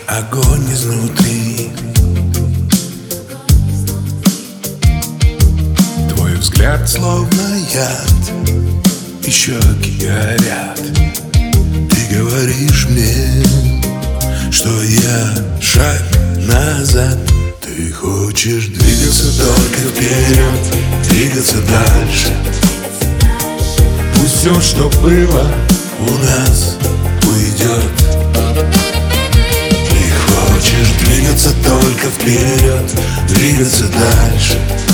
огонь изнутри. Твой взгляд словно яд, и щеки горят. Ты говоришь мне, что я шаг назад. Ты хочешь двигаться только вперед, двигаться дальше. Пусть все, что было у нас, уйдет. Ты хочешь двигаться только вперед, двигаться дальше.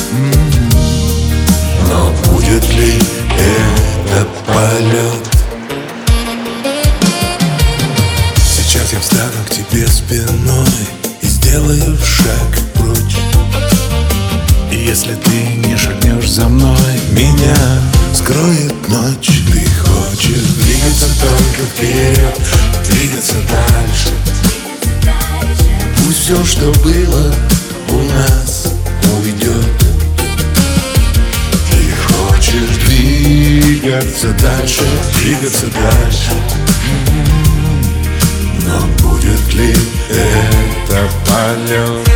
Но будет ли это полет? Сейчас я встану к тебе спиной и сделаю шаг прочь. И если ты не шагнешь за мной, меня скроет ночь. Ты хочешь двигаться только вперед, двигаться дальше. Пусть все, что было у нас, уйдет. Ты хочешь двигаться дальше, двигаться дальше. Но будет ли это полет?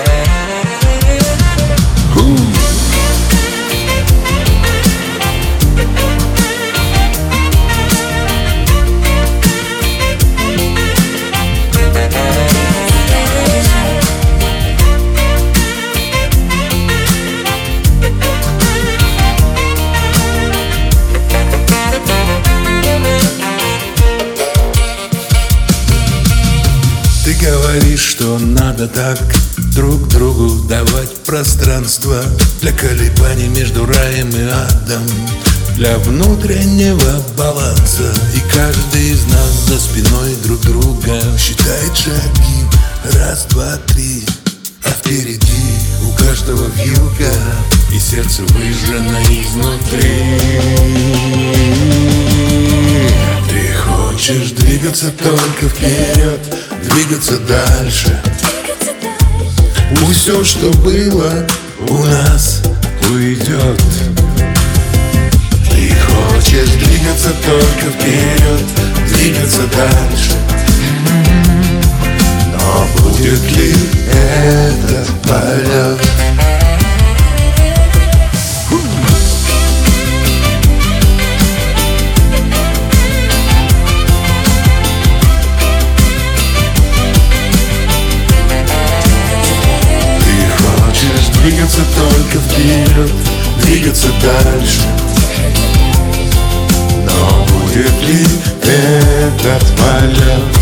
Ты говоришь, что надо так друг другу давать пространство для колебаний между раем и адом, для внутреннего баланса. И каждый из нас за спиной друг друга считает шаги. Раз, два, три, а впереди у каждого вьюга, и сердце выжжено изнутри. Ты хочешь двигаться только вперед, двигаться дальше. Пусть все, что было у нас, уйдет. Ты хочешь двигаться только вперед, двигаться дальше. Но будет ли это полет? Двигаться только вперед, двигаться дальше. Но будет ли этот полет?